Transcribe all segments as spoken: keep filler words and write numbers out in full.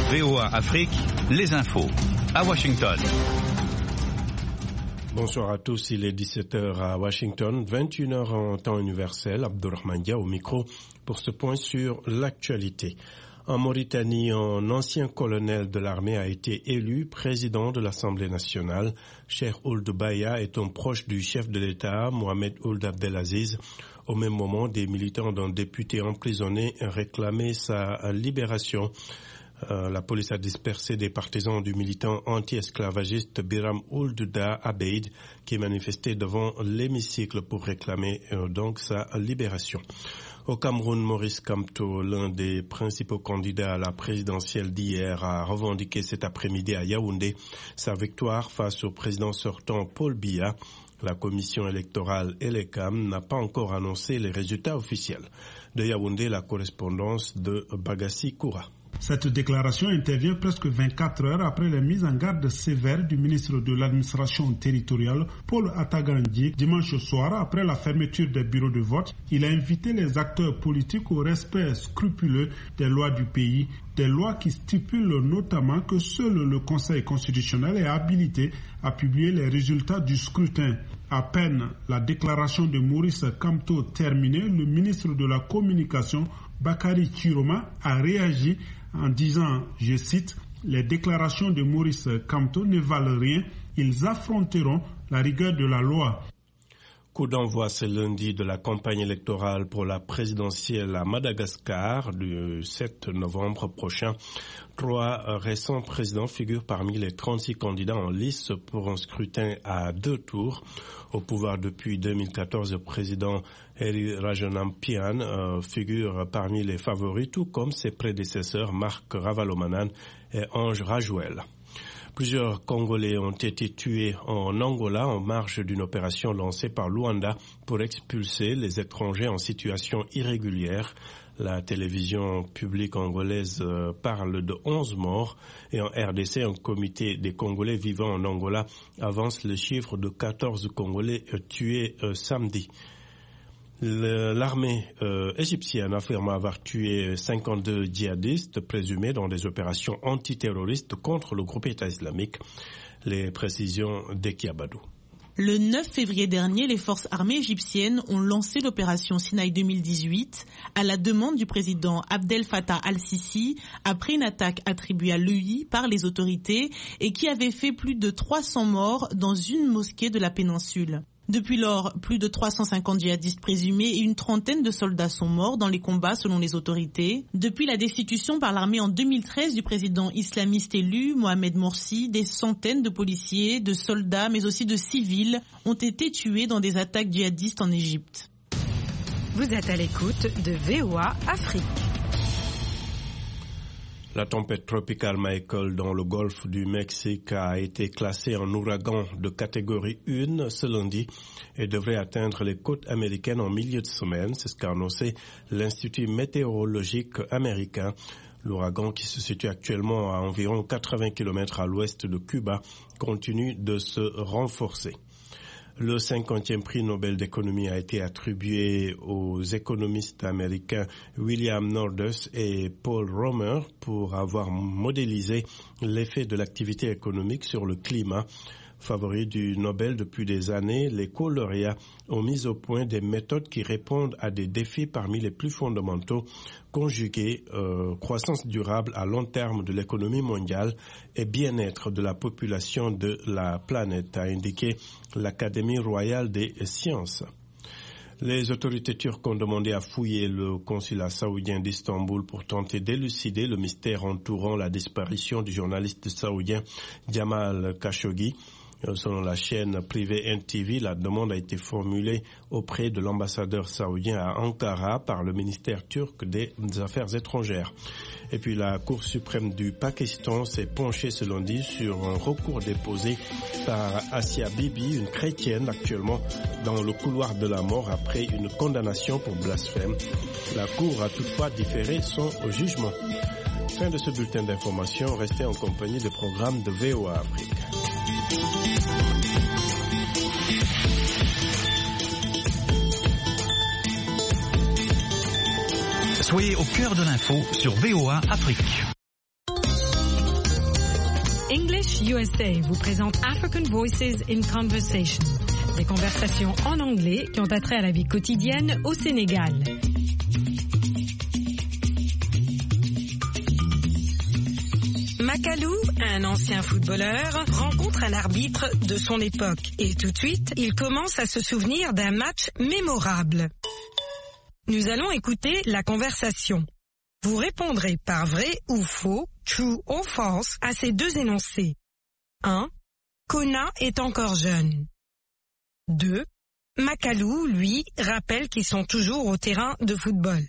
V O A Afrique, les infos. À Washington. Bonsoir à tous, il est dix-sept heures à Washington, vingt et une heures en temps universel. Abdourahmane Dia au micro pour ce point sur l'actualité. En Mauritanie, un ancien colonel de l'armée a été élu président de l'Assemblée nationale. Cheikh Ould Baya est un proche du chef de l'État, Mohamed Ould Abdelaziz. Au même moment, des militants d'un député emprisonné réclamaient sa libération. Euh, la police a dispersé des partisans du militant anti-esclavagiste Biram Ould Da Abeid qui manifestait devant l'hémicycle pour réclamer euh, donc sa libération. Au Cameroun, Maurice Kamto, l'un des principaux candidats à la présidentielle d'hier, a revendiqué cet après-midi à Yaoundé sa victoire face au président sortant Paul Biya. La commission électorale Elecam n'a pas encore annoncé les résultats officiels. De Yaoundé, la correspondance de Bagassi Koura. Cette déclaration intervient presque vingt-quatre heures après la mise en garde sévère du ministre de l'administration territoriale, Paul Atagandji, dimanche soir après la fermeture des bureaux de vote. Il a invité les acteurs politiques au respect scrupuleux des lois du pays, des lois qui stipulent notamment que seul le Conseil constitutionnel est habilité à publier les résultats du scrutin. À peine la déclaration de Maurice Kamto terminée, le ministre de la Communication, Bakary Chiroma, a réagi en disant, je cite, « Les déclarations de Maurice Kamto ne valent rien, ils affronteront la rigueur de la loi ». Coup d'envoi ce lundi de la campagne électorale pour la présidentielle à Madagascar du sept novembre prochain. Trois récents présidents figurent parmi les trente-six candidats en lice pour un scrutin à deux tours. Au pouvoir depuis deux mille quatorze, le président Heri Rajanampian euh, figure parmi les favoris, tout comme ses prédécesseurs Marc Ravalomanan et Ange Rajouel. Plusieurs Congolais ont été tués en Angola en marge d'une opération lancée par Luanda pour expulser les étrangers en situation irrégulière. La télévision publique angolaise parle de onze morts et en R D C, un comité des Congolais vivant en Angola avance le chiffre de quatorze Congolais tués euh, samedi. L'armée euh, égyptienne affirme avoir tué cinquante-deux djihadistes présumés dans des opérations antiterroristes contre le groupe État islamique. Les précisions d'Ekiabadou. Le neuf février dernier, les forces armées égyptiennes ont lancé l'opération Sinaï deux mille dix-huit à la demande du président Abdel Fattah al-Sisi après une attaque attribuée à l'E U par les autorités et qui avait fait plus de trois cents morts dans une mosquée de la péninsule. Depuis lors, plus de trois cent cinquante djihadistes présumés et une trentaine de soldats sont morts dans les combats selon les autorités. Depuis la destitution par l'armée en deux mille treize du président islamiste élu, Mohamed Morsi, des centaines de policiers, de soldats, mais aussi de civils ont été tués dans des attaques djihadistes en Égypte. Vous êtes à l'écoute de V O A Afrique. La tempête tropicale Michael dans le golfe du Mexique a été classée en ouragan de catégorie un ce lundi et devrait atteindre les côtes américaines en milieu de semaine. C'est ce qu'a annoncé l'Institut météorologique américain. L'ouragan, qui se situe actuellement à environ quatre-vingts kilomètres à l'ouest de Cuba, continue de se renforcer. Le cinquantième prix Nobel d'économie a été attribué aux économistes américains William Nordhaus et Paul Romer pour avoir modélisé l'effet de l'activité économique sur le climat. Favoris du Nobel depuis des années, les co-lauréats ont mis au point des méthodes qui répondent à des défis parmi les plus fondamentaux, conjugués euh, croissance durable à long terme de l'économie mondiale et bien-être de la population de la planète, a indiqué l'Académie royale des sciences. Les autorités turques ont demandé à fouiller le consulat saoudien d'Istanbul pour tenter d'élucider le mystère entourant la disparition du journaliste saoudien Jamal Khashoggi. Selon la chaîne privée N T V, la demande a été formulée auprès de l'ambassadeur saoudien à Ankara par le ministère turc des Affaires étrangères. Et puis la Cour suprême du Pakistan s'est penchée ce lundi sur un recours déposé par Asia Bibi, une chrétienne actuellement dans le couloir de la mort après une condamnation pour blasphème. La Cour a toutefois différé son jugement. Fin de ce bulletin d'information. Restez en compagnie des programmes de V O A Afrique. Soyez au cœur de l'info sur V O A Afrique. English U S A vous présente African Voices in Conversation, des conversations en anglais qui ont attrait à la vie quotidienne au Sénégal. Makalou, un ancien footballeur, rencontre un arbitre de son époque et tout de suite, il commence à se souvenir d'un match mémorable. Nous allons écouter la conversation. Vous répondrez par vrai ou faux, true or false, à ces deux énoncés. un. Kona est encore jeune. deux. Makalou, lui, rappelle qu'ils sont toujours au terrain de football.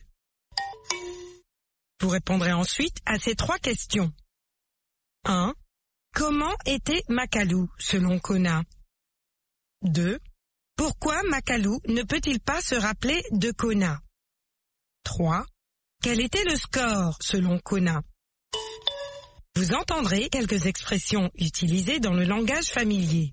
Vous répondrez ensuite à ces trois questions. un. Comment était Makalou, selon Kona? deux. Pourquoi Makalou ne peut-il pas se rappeler de Kona? trois. Quel était le score, selon Kona? Vous entendrez quelques expressions utilisées dans le langage familier.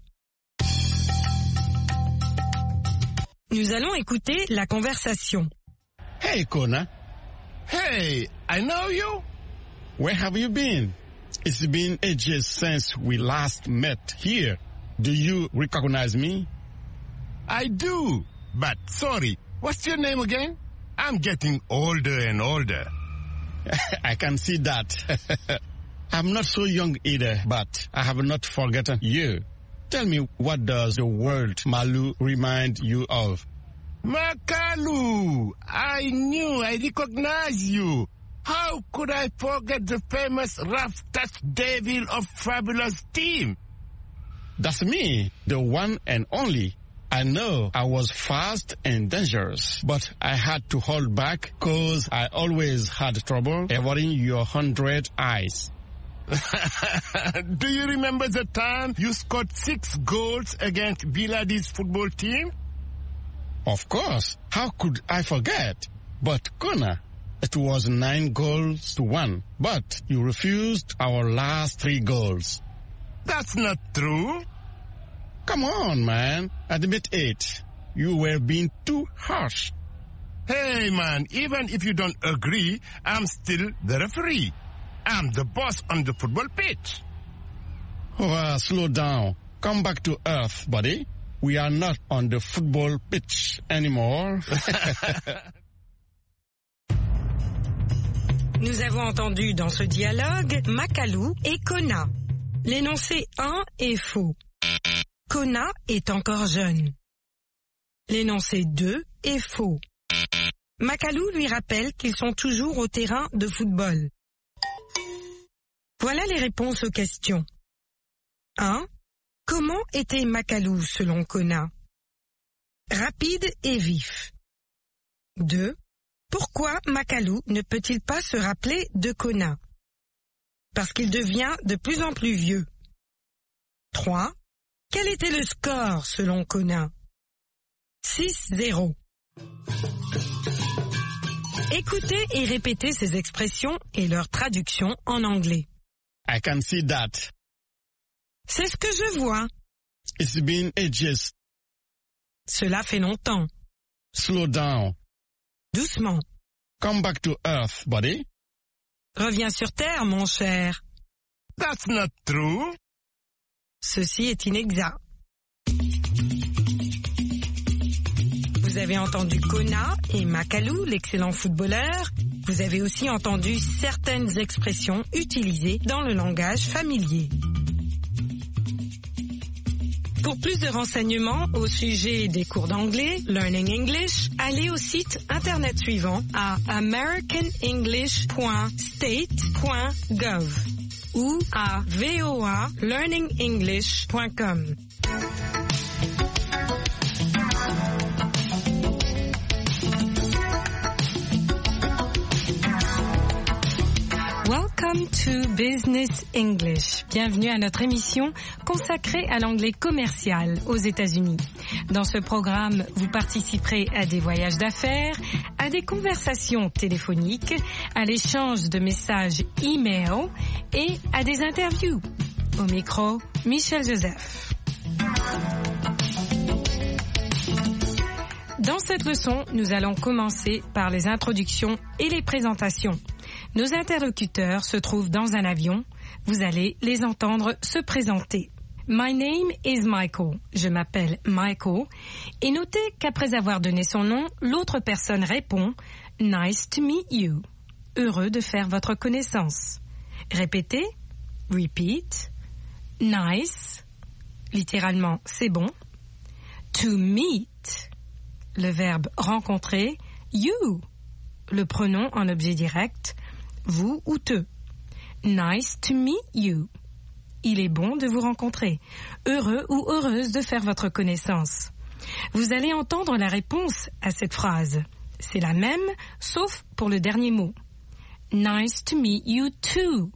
Nous allons écouter la conversation. Hey, Kona. Hey, I know you. Where have you been? It's been ages since we last met here. Do you recognize me? I do, but sorry, what's your name again? I'm getting older and older. I can see that. I'm not so young either, but I have not forgotten you. Tell me, what does the word Malu remind you of? Makalou! I knew I recognized you. How could I forget the famous rough touch devil of Fabulous Team? That's me, the one and only. I know I was fast and dangerous, but I had to hold back because I always had trouble avoiding your hundred eyes. Do you remember the time you scored six goals against Biladi's football team? Of course. How could I forget? But Kona, it was nine goals to one, but you refused our last three goals. That's not true. Come on, man. Admit it. You were being too harsh. Hey, man, even if you don't agree, I'm still the referee. I'm the boss on the football pitch. Oh, uh, slow down. Come back to earth, buddy. We are not on the football pitch anymore. Nous avons entendu dans ce dialogue Makalou et Kona. L'énoncé un est faux. Kona est encore jeune. L'énoncé deux est faux. Makalou lui rappelle qu'ils sont toujours au terrain de football. Voilà les réponses aux questions. un. Comment était Makalou selon Kona? Rapide et vif. deux. Pourquoi Makalou ne peut-il pas se rappeler de Kona? Parce qu'il devient de plus en plus vieux. trois. Quel était le score selon Kona? six zéro. Écoutez et répétez ces expressions et leur traduction en anglais. I can see that. C'est ce que je vois. It's been ages. Cela fait longtemps. Slow down. Doucement. Come back to earth, buddy. Reviens sur terre, mon cher. That's not true. Ceci est inexact. Vous avez entendu Kona et Makalou, l'excellent footballeur. Vous avez aussi entendu certaines expressions utilisées dans le langage familier. Pour plus de renseignements au sujet des cours d'anglais, Learning English, allez au site internet suivant à american english point state point gov ou à v o a learning english point com. Welcome to Business English. Bienvenue à notre émission consacrée à l'anglais commercial aux États-Unis. Dans ce programme, vous participerez à des voyages d'affaires, à des conversations téléphoniques, à l'échange de messages e-mail et à des interviews. Au micro, Michel Joseph. Dans cette leçon, nous allons commencer par les introductions et les présentations. Nos interlocuteurs se trouvent dans un avion, Vous allez les entendre se présenter. My name is Michael. Je m'appelle Michael. Et notez qu'après avoir donné son nom, l'autre personne répond « Nice to meet you ». Heureux de faire votre connaissance. Répétez. Repeat. Nice. Littéralement, c'est bon. To meet. Le verbe rencontrer. You. Le pronom en objet direct. Vous ou te. Nice to meet you. Il est bon de vous rencontrer. Heureux ou heureuse de faire votre connaissance. Vous allez entendre la réponse à cette phrase. C'est la même, sauf pour le dernier mot. Nice to meet you too.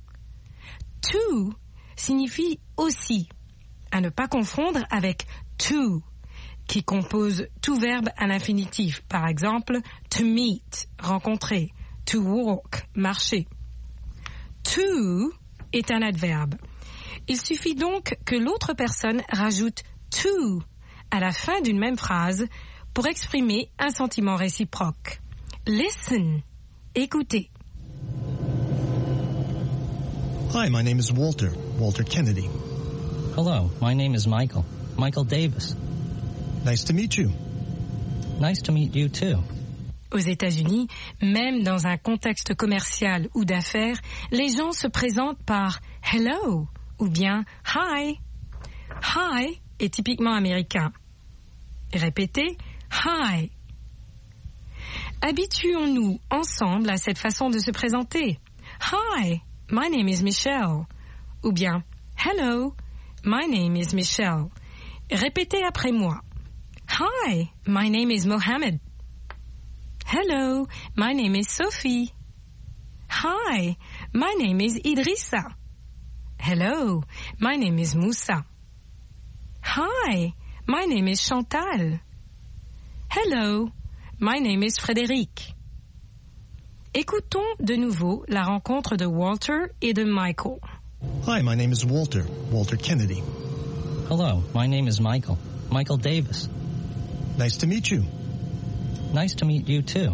To signifie aussi, à ne pas confondre avec to, qui compose tout verbe à l'infinitif. Par exemple, to meet, rencontrer, to walk, marcher. To est un adverbe. Il suffit donc que l'autre personne rajoute to à la fin d'une même phrase pour exprimer un sentiment réciproque. Listen, écoutez. Hi, my name is Walter, Walter Kennedy. Hello, my name is Michael, Michael Davis. Nice to meet you. Nice to meet you too. Aux États-Unis, même dans un contexte commercial ou d'affaires, les gens se présentent par hello ou bien hi. Hi est typiquement américain. Répétez hi. Habituons-nous ensemble à cette façon de se présenter. Hi. My name is Michelle. Ou bien, hello, my name is Michelle. Répétez après moi. Hi, my name is Mohammed. Hello, my name is Sophie. Hi, my name is Idrissa. Hello, my name is Moussa. Hi, my name is Chantal. Hello, my name is Frédéric. Écoutons de nouveau la rencontre de Walter et de Michael. Hi, my name is Walter, Walter Kennedy. Hello, my name is Michael, Michael Davis. Nice to meet you. Nice to meet you too.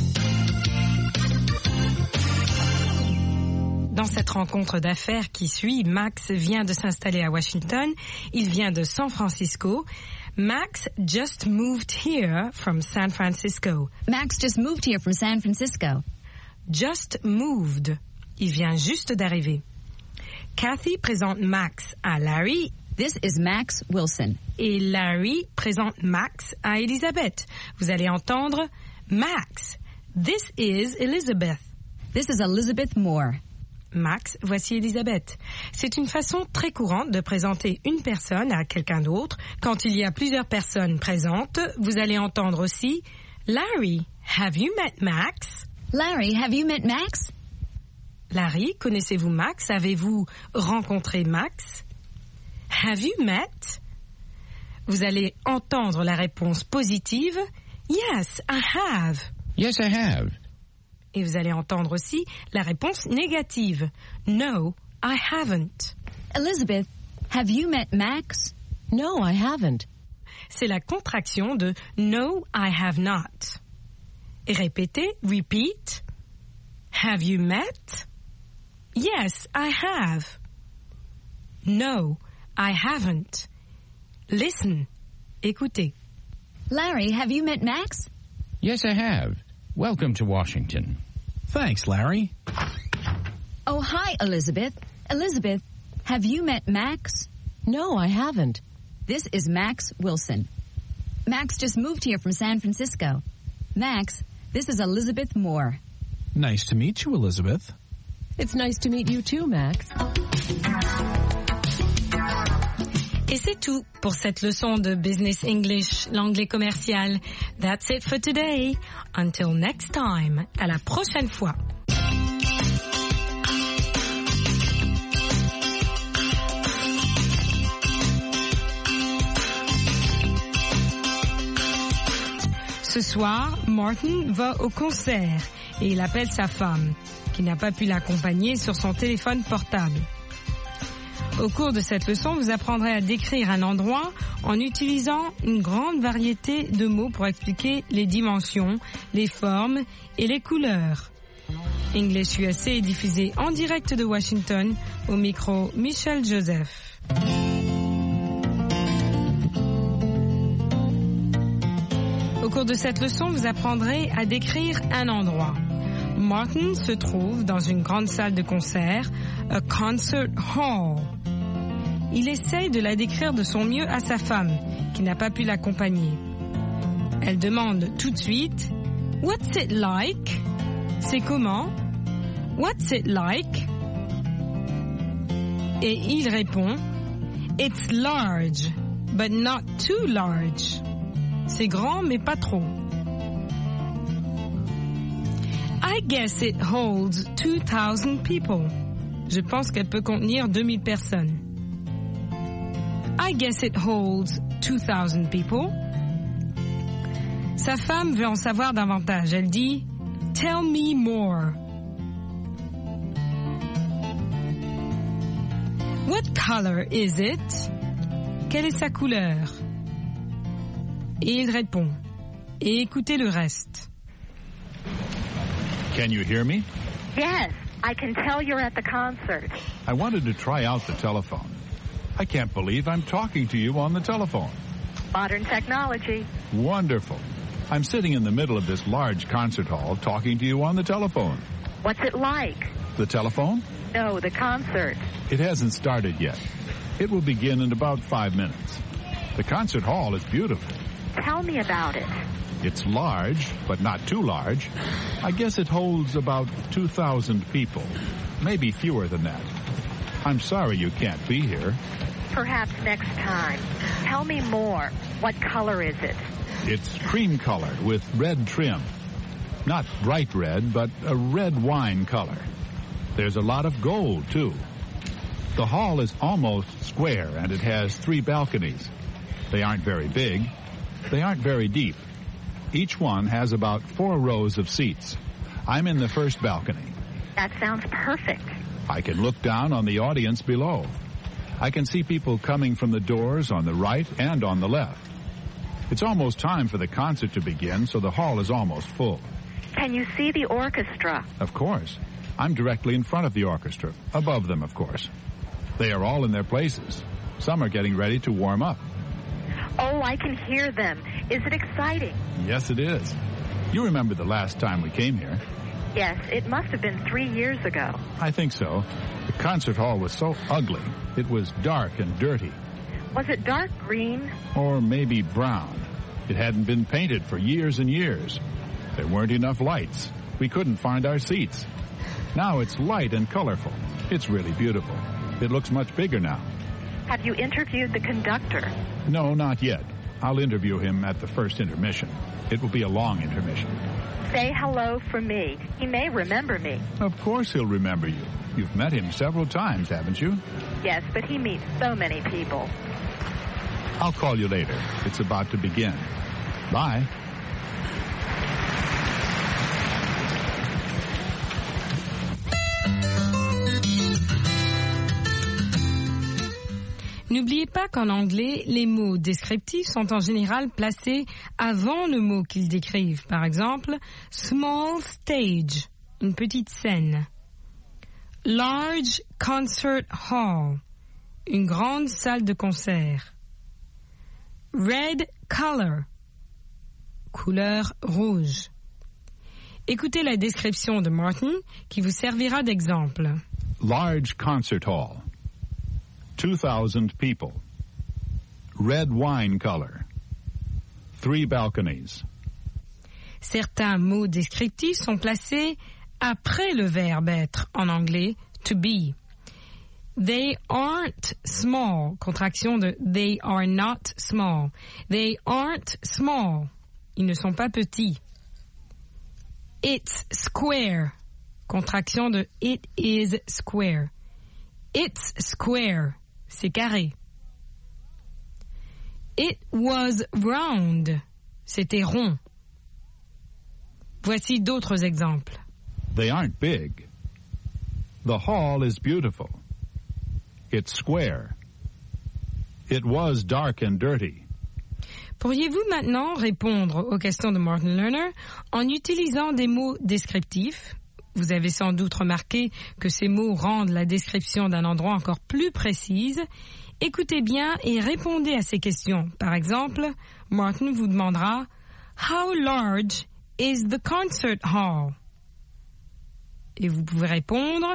Dans cette rencontre d'affaires qui suit, Max vient de s'installer à Washington. Il vient de San Francisco. Max just moved here from San Francisco. Max just moved here from San Francisco. Just moved. Il vient juste d'arriver. Kathy présente Max à Larry. This is Max Wilson. Et Larry présente Max à Elizabeth. Vous allez entendre Max. This is Elizabeth. This is Elizabeth Moore. Max, voici Elizabeth. C'est une façon très courante de présenter une personne à quelqu'un d'autre. Quand il y a plusieurs personnes présentes, vous allez entendre aussi Larry, have you met Max? Larry, have you met Max? Larry, connaissez-vous Max? Avez-vous rencontré Max? Have you met? Vous allez entendre la réponse positive. Yes, I have. Yes, I have. Et vous allez entendre aussi la réponse négative. No, I haven't. Elizabeth, have you met Max? No, I haven't. C'est la contraction de No, I have not. Et répétez, repeat. Have you met? Yes, I have. No, I haven't. Listen. Écoutez. Larry, have you met Max? Yes, I have. Welcome to Washington. Thanks, Larry. Oh, hi, Elizabeth. Elizabeth, have you met Max? No, I haven't. This is Max Wilson. Max just moved here from San Francisco. Max, this is Elizabeth Moore. Nice to meet you, Elizabeth. It's nice to meet you too, Max. Et c'est tout pour cette leçon de Business English, l'anglais commercial. That's it for today. Until next time. À la prochaine fois. Ce soir, Martin va au concert et il appelle sa femme, qui n'a pas pu l'accompagner sur son téléphone portable. Au cours de cette leçon, vous apprendrez à décrire un endroit en utilisant une grande variété de mots pour expliquer les dimensions, les formes et les couleurs. English U S A est diffusé en direct de Washington, au micro Michel Joseph. Au cours de cette leçon, vous apprendrez à décrire un endroit. Martin se trouve dans une grande salle de concert, a concert hall. Il essaye de la décrire de son mieux à sa femme, qui n'a pas pu l'accompagner. Elle demande tout de suite « What's it like ?» C'est comment? What's it like? Et il répond It's large, but not too large. C'est grand, mais pas trop. I guess it holds two thousand people. Je pense qu'elle peut contenir deux mille personnes. I guess it holds two thousand people. Sa femme veut en savoir davantage. Elle dit Tell me more. What color is it? Quelle est sa couleur? Et il répond. Et écoutez le reste. Can you hear me? Yes, I can tell you're at the concert. I wanted to try out the telephone. I can't believe I'm talking to you on the telephone. Modern technology. Wonderful. I'm sitting in the middle of this large concert hall talking to you on the telephone. What's it like? The telephone? No, the concert. It hasn't started yet. It will begin in about five minutes. The concert hall is beautiful. Tell me about it. It's large, but not too large. I guess it holds about two thousand people, maybe fewer than that. I'm sorry you can't be here. Perhaps next time. Tell me more. What color is it? It's cream-colored with red trim. Not bright red, but a red wine color. There's a lot of gold, too. The hall is almost square, and it has three balconies. They aren't very big. They aren't very deep. Each one has about four rows of seats. I'm in the first balcony. That sounds perfect. I can look down on the audience below. I can see people coming from the doors on the right and on the left. It's almost time for the concert to begin, so the hall is almost full. Can you see the orchestra? Of course. I'm directly in front of the orchestra, above them, of course. They are all in their places. Some are getting ready to warm up. Oh, I can hear them. Is it exciting? Yes, it is. You remember the last time we came here? Yes, it must have been three years ago. I think so. The concert hall was so ugly. It was dark and dirty. Was it dark green? Or maybe brown. It hadn't been painted for years and years. There weren't enough lights. We couldn't find our seats. Now it's light and colorful. It's really beautiful. It looks much bigger now. Have you interviewed the conductor? No, not yet. I'll interview him at the first intermission. It will be a long intermission. Say hello for me. He may remember me. Of course he'll remember you. You've met him several times, haven't you? Yes, but he meets so many people. I'll call you later. It's about to begin. Bye. N'oubliez pas qu'en anglais, les mots descriptifs sont en général placés avant le mot qu'ils décrivent. Par exemple, small stage, une petite scène. Large concert hall, une grande salle de concert. Red color, couleur rouge. Écoutez la description de Martin qui vous servira d'exemple. Large concert hall. two thousand people. Red wine color. Three balconies. Certains mots descriptifs sont placés après le verbe être en anglais to be. They aren't small, contraction de they are not small. They aren't small. Ils ne sont pas petits. It's square, contraction de it is square. It's square, c'est carré. It was round, c'était rond. Voici d'autres exemples. They aren't big. The hall is beautiful. It's square. It was dark and dirty. Pourriez-vous maintenant répondre aux questions de Martin Lerner en utilisant des mots descriptifs Vous avez sans doute remarqué que ces mots rendent la description d'un endroit encore plus précise. Écoutez bien et répondez à ces questions. Par exemple, Martin vous demandera « How large is the concert hall ?» Et vous pouvez répondre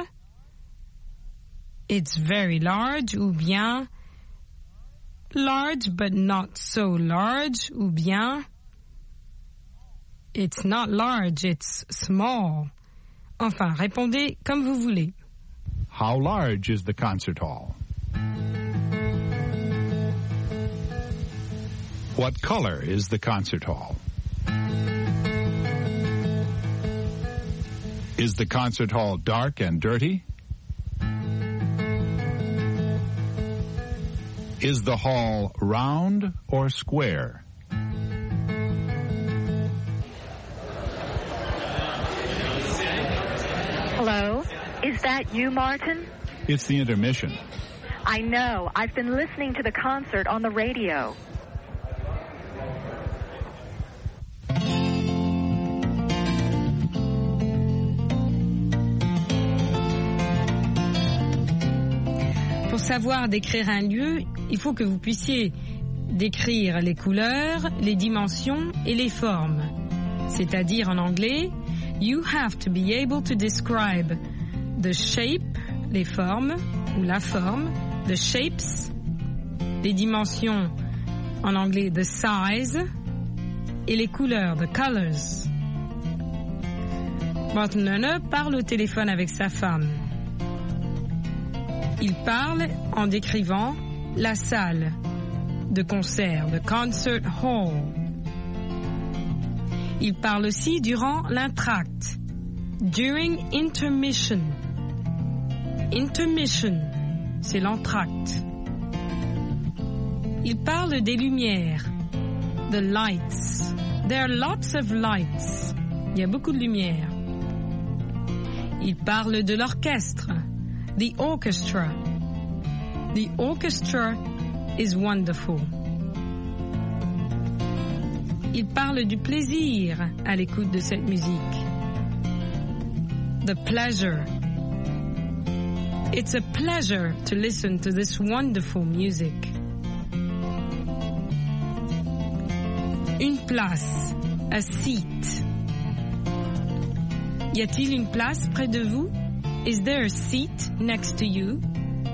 « It's very large » ou bien « Large but not so large » ou bien « It's not large, it's small ». Enfin, répondez comme vous voulez. How large is the concert hall? What color is the concert hall? Is the concert hall dark and dirty? Is the hall round or square? Hello? Is that you, Martin? It's the intermission. I know. I've been listening to the concert on the radio. Pour savoir décrire un lieu, il faut que vous puissiez décrire les couleurs, les dimensions et les formes. C'est-à-dire en anglais, you have to be able to describe the shape, les formes, ou la forme, the shapes, les dimensions, en anglais the size, et les couleurs, the colors. Martin Lerner parle au téléphone avec sa femme. Il parle en décrivant la salle de concert, the concert hall. Il parle aussi durant l'entracte, during intermission. Intermission, c'est l'entracte. Il parle des lumières, the lights. There are lots of lights. Il y a beaucoup de lumière. Il parle de l'orchestre, the orchestra. The orchestra is wonderful. Il parle du plaisir à l'écoute de cette musique. The pleasure. It's a pleasure to listen to this wonderful music. Une place, a seat. Y a-t-il une place près de vous? Is there a seat next to you?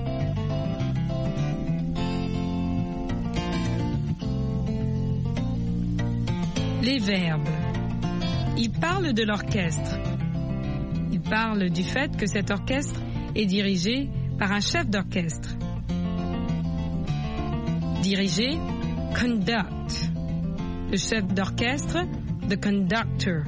Les verbes. Il parle de l'orchestre. Il parle du fait que cet orchestre est dirigé par un chef d'orchestre. Diriger, conduct. Le chef d'orchestre, the conductor.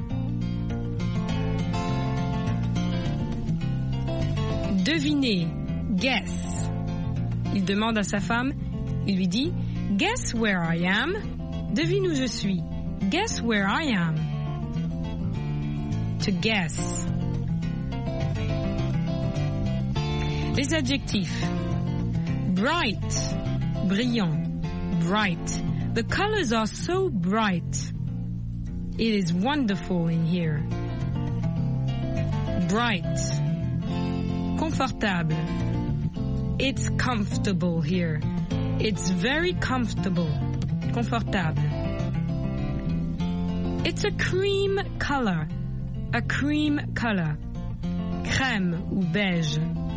Deviner, guess. Il demande à sa femme, il lui dit, guess where I am. Devine où je suis. Guess where I am. To guess. Les adjectifs. Bright, brillant, bright. The colors are so bright. It is wonderful in here. Bright. Confortable. It's comfortable here. It's very comfortable. Confortable. It's a cream color. A cream color. Crème ou beige.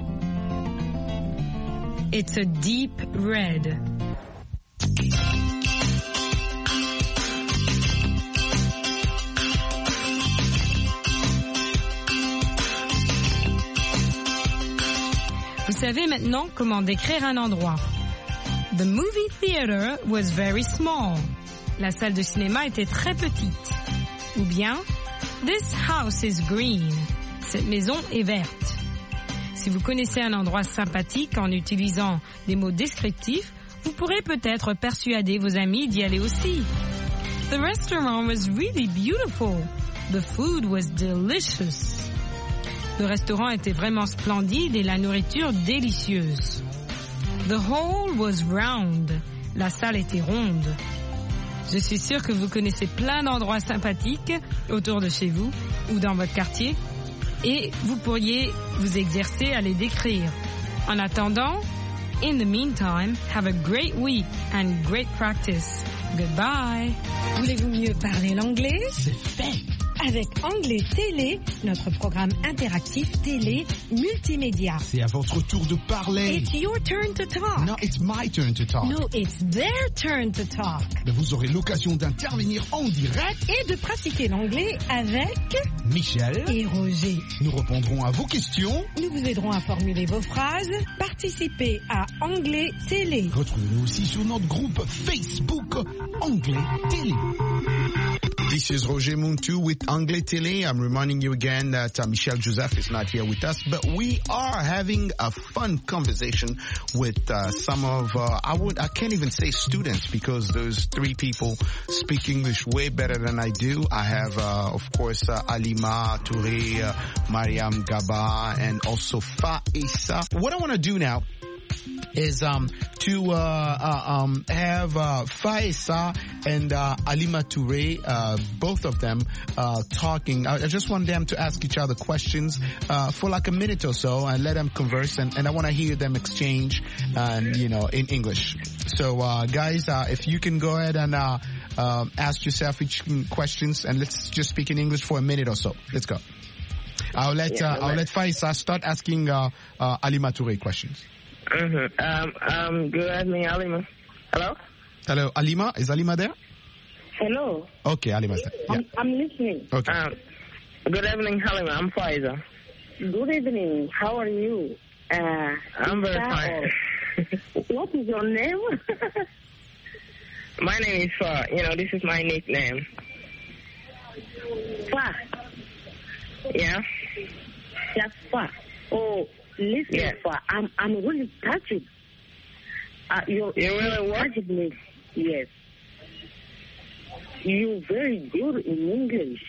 It's a deep red. Vous savez maintenant comment décrire un endroit. The movie theater was very small. La salle de cinéma était très petite. Ou bien, this house is green. Cette maison est verte. Si vous connaissez un endroit sympathique en utilisant des mots descriptifs, vous pourrez peut-être persuader vos amis d'y aller aussi. The restaurant was really beautiful. The food was delicious. Le restaurant était vraiment splendide et la nourriture délicieuse. The hall was round. La salle était ronde. Je suis sûre que vous connaissez plein d'endroits sympathiques autour de chez vous ou dans votre quartier. et vous pourriez vous exercer à les décrire. En attendant, in the meantime, have a great week and great practice. Goodbye. Voulez-vous mieux parler l'anglais? C'est fait. Avec Anglais Télé, notre programme interactif télé multimédia. C'est à votre tour de parler. It's your turn to talk. No, it's my turn to talk. No, it's their turn to talk. Mais vous aurez l'occasion d'intervenir en direct et de pratiquer l'anglais avec Michel et Roger. Nous répondrons à vos questions. Nous vous aiderons à formuler vos phrases. Participez à Anglais Télé. Retrouvez-nous aussi sur notre groupe Facebook Anglais Télé. This is Roger Muntu with Anglais Télé. I'm reminding you again that uh, Michel Joseph is not here with us, but we are having a fun conversation with uh, some of, uh, I would, I can't even say students because those three people speak English way better than I do. I have, uh, of course, uh, Alima Touré, uh, Mariam Gaba, and also Faisa. What I want to do now is um to uh, uh um have uh Faisa and uh Alima Touré, uh both of them uh talking. I, I just want them to ask each other questions uh for like a minute or so and let them converse, and, and I want to hear them exchange and you know in English. So uh guys, uh if you can go ahead and uh um ask yourself each questions, and let's just speak in English for a minute or so. Let's go. I'll let uh, I'll let Faisa start asking uh, uh Alima Touré questions. Mm-hmm. Um, um, good evening, Alima. Hello? Hello, Alima? Is Alima there? Hello. Okay, Alima's there. Yeah. I'm, I'm listening. Okay. Um, good evening, Halima. I'm Faiza. Good evening. How are you? Uh, I'm very fine. What is your name? My name is Fa. You know, this is my nickname. Fa? Yeah? Just Fa. Oh. Listen, yes. For, I'm I'm really touched. Uh, you're, you really touched me. Yes. You're very good in English.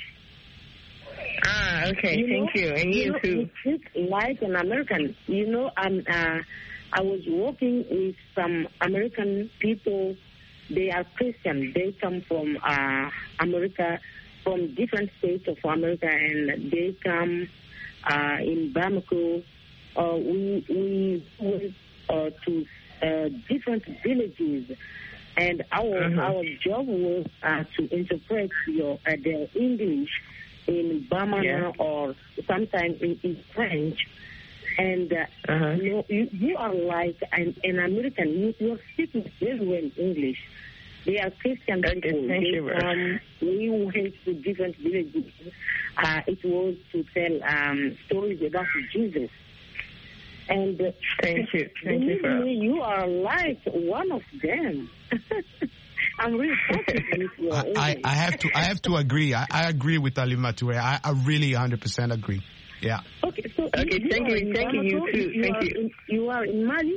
Ah, okay. You Thank know, you. And you, you know, too. You speak like an American. You know, I'm, uh, I was working with some American people. They are Christian. They come from uh, America, from different states of America, and they come uh, in Bamako. Uh, we we went uh, to uh, different villages, and our uh-huh. our job was uh, to interpret your uh, their English in Bamana yeah. or sometimes in, in French. And uh, uh-huh. you, know, you you are like an, an American. You you are speaking very well English. They are Christian okay, people. Thank they, you. Um, we went to different villages. Uh, it was to tell um, stories about Jesus. And uh, thank you, thank you. For... Me, you are like one of them. I'm really happy with your I, I, I have to, I have to agree. I, I agree with Alima Touré. I, I really one hundred percent agree. Yeah. Okay, so okay, you, thank you, you thank you, you too. You thank you. In, you are in Mali.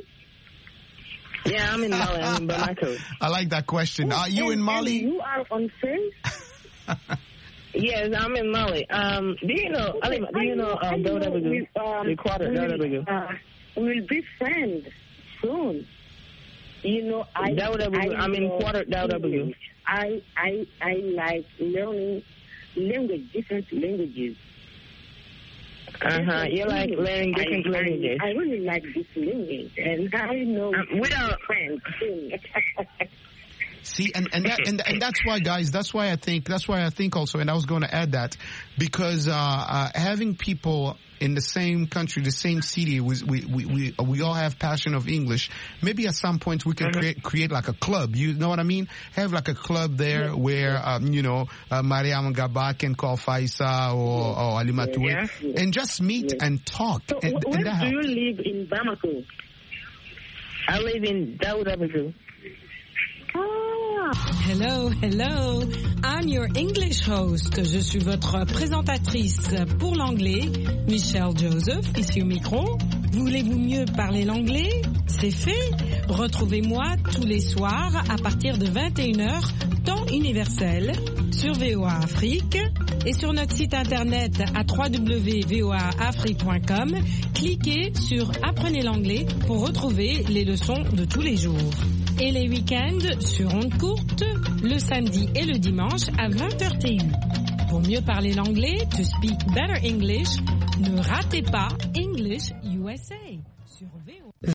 Yeah, I'm in Mali. I'm in Bamako. I like that question. Oh, are you and, in Mali? You are on face. Yes, I'm in Mali. Um, do you know, okay, Alima, do you know um, W W? Um, the quarter, W W. Uh, we'll be friends soon. You know, I... W W, I I'm in quarter W W. I, I, I like learning language, different languages. Uh-huh, you like learning different I, languages. I, I really like this language, and I know um, we are friends soon. See, and and that and and that's why, guys. That's why I think. That's why I think also. And I was going to add that because uh, uh, having people in the same country, the same city, we we we we, we all have passion of English. Maybe at some point we can mm-hmm. create create like a club. You know what I mean? Have like a club there yeah. where um, you know uh, Mariam Gaba can call Faisa or, yeah. or Alima Touré yeah. yeah. and just meet yeah. and talk. So and, where and do helps. you live in Bamako? I live in Daoudabazou. Hello, hello. I'm your English host. Je suis votre présentatrice pour l'anglais, Michel Joseph, ici au micro. Voulez-vous mieux parler l'anglais? C'est fait. Retrouvez-moi tous les soirs à partir de vingt et une heures, temps universel, sur V O A Afrique et sur notre site internet à w w w point v o a afrique point com. Cliquez sur Apprenez l'anglais pour retrouver les leçons de tous les jours. Et les week-ends sur ondes courtes, le samedi et le dimanche à vingt heures T U. Pour mieux parler l'anglais, to speak better English, Ne ratez pas English U S A sur V O A.